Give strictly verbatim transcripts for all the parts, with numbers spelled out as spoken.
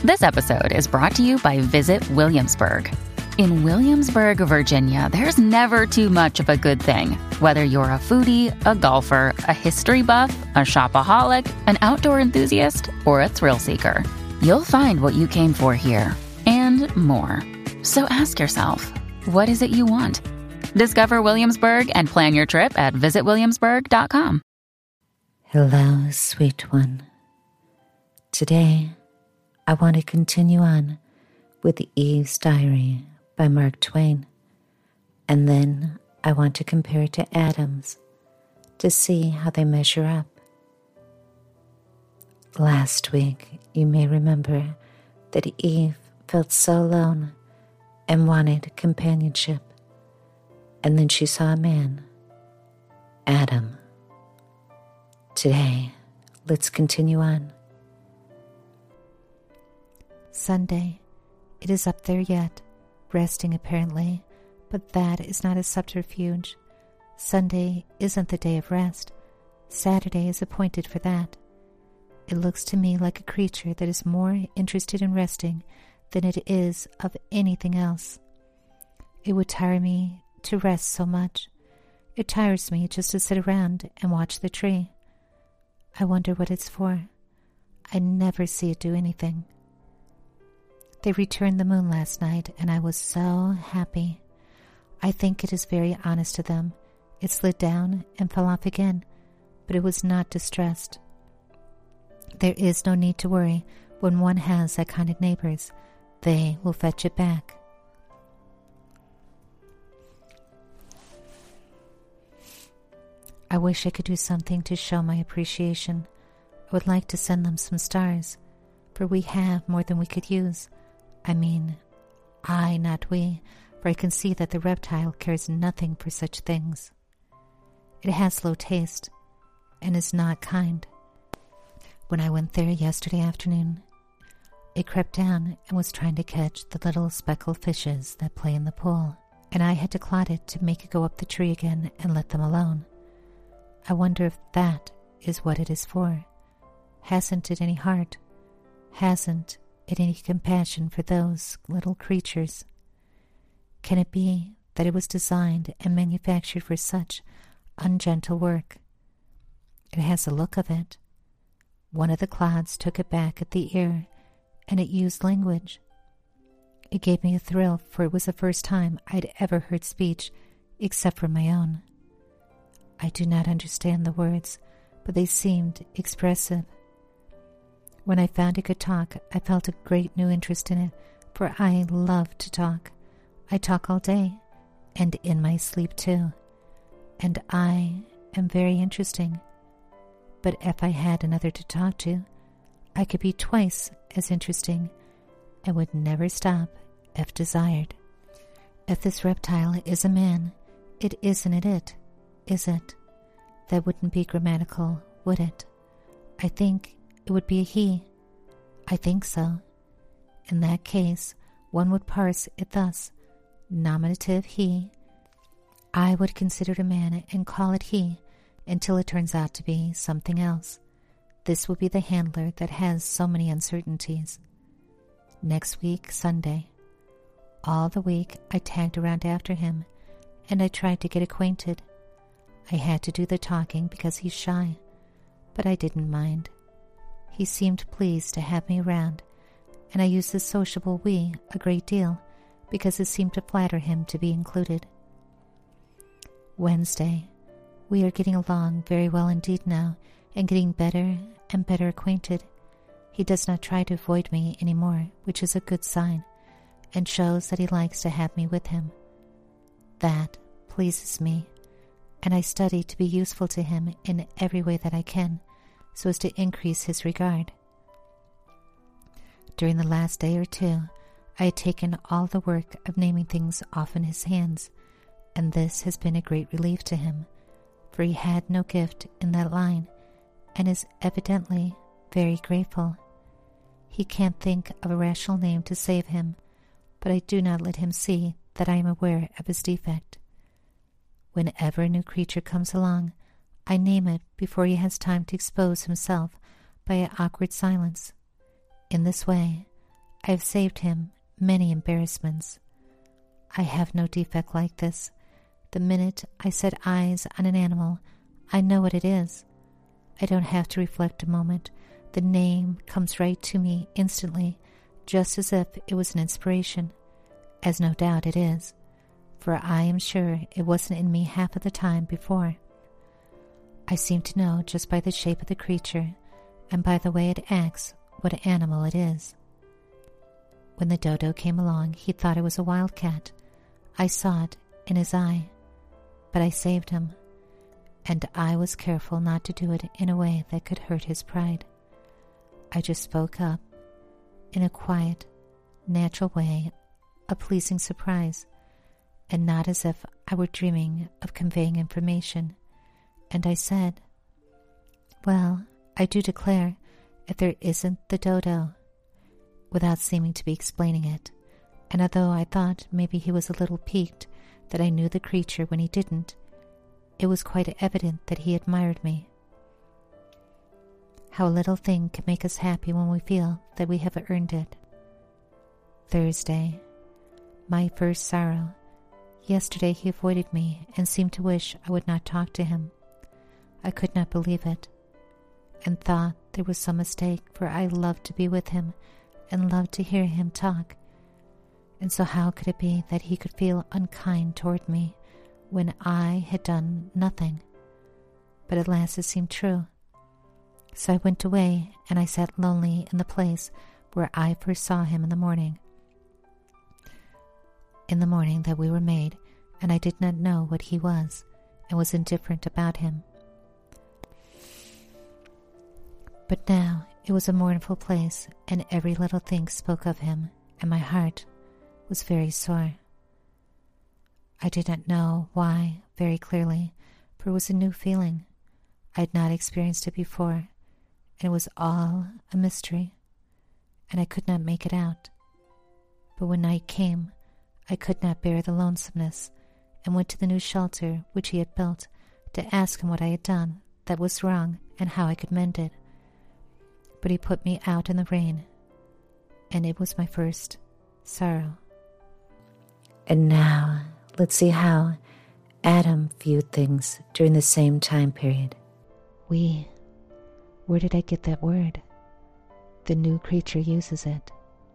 This episode is brought to you by Visit Williamsburg. In Williamsburg, Virginia, there's never too much of a good thing. Whether you're a foodie, a golfer, a history buff, a shopaholic, an outdoor enthusiast, or a thrill seeker, you'll find what you came for here and more. So ask yourself, what is it you want? Discover Williamsburg and plan your trip at visit williamsburg dot com. Hello, sweet one. Today, I want to continue on with Eve's Diary by Mark Twain, and then I want to compare it to Adam's to see how they measure up. Last week, you may remember that Eve felt so alone and wanted companionship, and then she saw a man, Adam. Today, let's continue on. Sunday. It is up there yet, resting apparently, but that is not a subterfuge. Sunday isn't the day of rest. Saturday is appointed for that. It looks to me like a creature that is more interested in resting than it is of anything else. It would tire me to rest so much. It tires me just to sit around and watch the tree. I wonder what it's for. I never see it do anything. They returned the moon last night, and I was so happy. I think it is very honest of them. It slid down and fell off again, but it was not distressed. There is no need to worry when one has that kind of neighbors. They will fetch it back. I wish I could do something to show my appreciation. I would like to send them some stars, for we have more than we could use. I mean, I, not we, for I can see that the reptile cares nothing for such things. It has low taste, and is not kind. When I went there yesterday afternoon, it crept down and was trying to catch the little speckled fishes that play in the pool, and I had to clod it to make it go up the tree again and let them alone. I wonder if that is what it is for. Hasn't it any heart? Hasn't it any compassion for those little creatures? Can it be that it was designed and manufactured for such ungentle work? It has the look of it. One of the clods took it back at the ear, and it used language. It gave me a thrill, for it was the first time I'd ever heard speech except for my own. I do not understand the words, but they seemed expressive. When I found it could talk, I felt a great new interest in it, for I love to talk. I talk all day, and in my sleep too, and I am very interesting. But if I had another to talk to, I could be twice as interesting, and would never stop if desired. If this reptile is a man, it isn't it, is it? That wouldn't be grammatical, would it? I think it would be a he. I think so. In that case, one would parse it thus: nominative he. I would consider it a man and call it he until it turns out to be something else. This would be the handler that has so many uncertainties. Next week, Sunday. All the week I tagged around after him, and I tried to get acquainted. I had to do the talking because he's shy, but I didn't mind. He seemed pleased to have me around, and I used the sociable we a great deal because it seemed to flatter him to be included. Wednesday. We are getting along very well indeed now, and getting better and better acquainted. He does not try to avoid me any more, which is a good sign, and shows that he likes to have me with him. That pleases me, and I study to be useful to him in every way that I can, so as to increase his regard. During the last day or two, I had taken all the work of naming things off in his hands, and this has been a great relief to him, for he had no gift in that line, and is evidently very grateful. He can't think of a rational name to save him, but I do not let him see that I am aware of his defect. Whenever a new creature comes along, I name it before he has time to expose himself by an awkward silence. In this way, I have saved him many embarrassments. I have no defect like this. The minute I set eyes on an animal, I know what it is. I don't have to reflect a moment. The name comes right to me instantly, just as if it was an inspiration, as no doubt it is, for I am sure it wasn't in me half of the time before. I seem to know just by the shape of the creature and by the way it acts what animal it is. When the dodo came along, he thought it was a wildcat. I saw it in his eye, but I saved him, and I was careful not to do it in a way that could hurt his pride. I just spoke up in a quiet, natural way, a pleasing surprise, and not as if I were dreaming of conveying information. And I said, "Well, I do declare, if there isn't the dodo," without seeming to be explaining it, and although I thought maybe he was a little piqued that I knew the creature when he didn't, it was quite evident that he admired me. How a little thing can make us happy when we feel that we have earned it. Thursday, my first sorrow. Yesterday he avoided me and seemed to wish I would not talk to him. I could not believe it, and thought there was some mistake, for I loved to be with him and loved to hear him talk. And so how could it be that he could feel unkind toward me when I had done nothing? But at last it seemed true. So I went away, and I sat lonely in the place where I first saw him in the morning. In the morning that we were made, and I did not know what he was, and was indifferent about him. But now it was a mournful place, and every little thing spoke of him, and my heart was very sore. I did not know why very clearly, for it was a new feeling. I had not experienced it before, and it was all a mystery, and I could not make it out. But when night came, I could not bear the lonesomeness, and went to the new shelter which he had built to ask him what I had done that was wrong and how I could mend it. But he put me out in the rain, and it was my first sorrow. And now let's see how Adam viewed things during the same time period. We. Where did I get that word? The new creature uses it.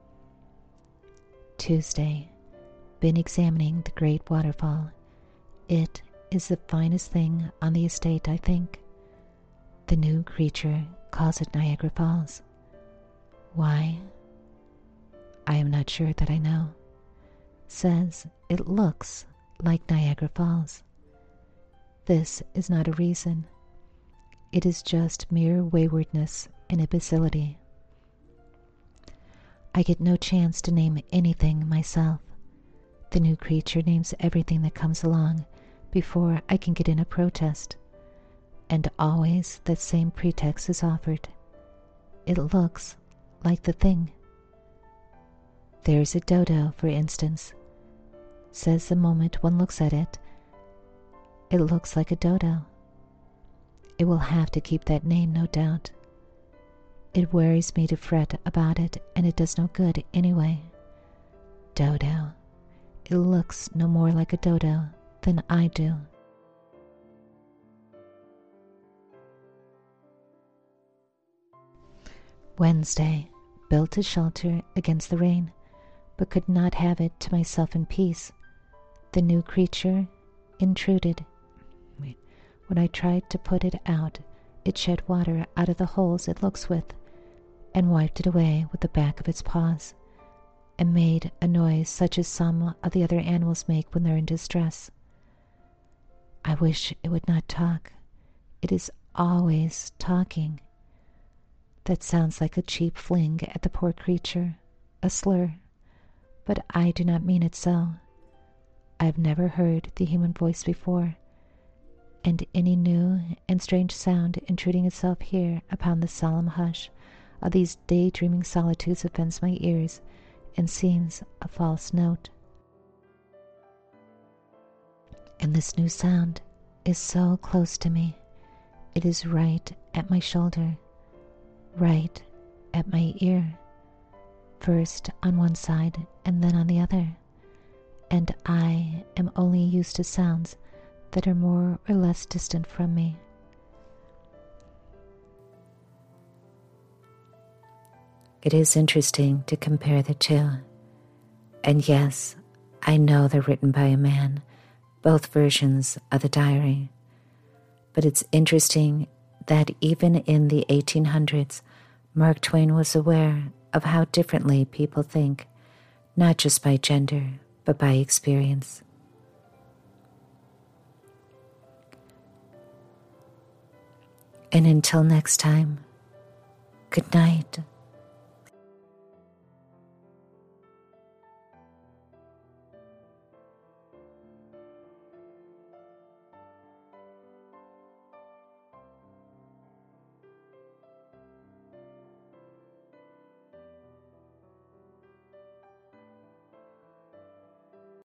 Tuesday. Been examining the great waterfall. It is the finest thing on the estate, I think. The new creature calls it Niagara Falls. Why? I am not sure that I know. Says it looks like Niagara Falls. This is not a reason. It is just mere waywardness and imbecility. I get no chance to name anything myself. The new creature names everything that comes along before I can get in a protest, and always that same pretext is offered. It looks like the thing. There's a dodo, for instance. Says the moment one looks at it, it looks like a dodo. It will have to keep that name, no doubt. It worries me to fret about it, and it does no good anyway. Dodo. It looks no more like a dodo than I do. Wednesday. Built a shelter against the rain, but could not have it to myself in peace. The new creature intruded. When I tried to put it out, it shed water out of the holes it looks with, and wiped it away with the back of its paws, and made a noise such as some of the other animals make when they're in distress. I wish it would not talk. It is always talking. That sounds like a cheap fling at the poor creature, a slur, but I do not mean it so. I have never heard the human voice before, and any new and strange sound intruding itself here upon the solemn hush of these daydreaming solitudes offends my ears and seems a false note. And this new sound is so close to me. It is right at my shoulder, right at my ear. first on one side and then on the other, and I am only used to sounds that are more or less distant from me. It is interesting to compare the two. And yes, I know they're written by a man, both versions of the diary. But it's interesting that even in the eighteen hundreds, Mark Twain was aware of how differently people think, not just by gender, but by experience. And until next time, good night.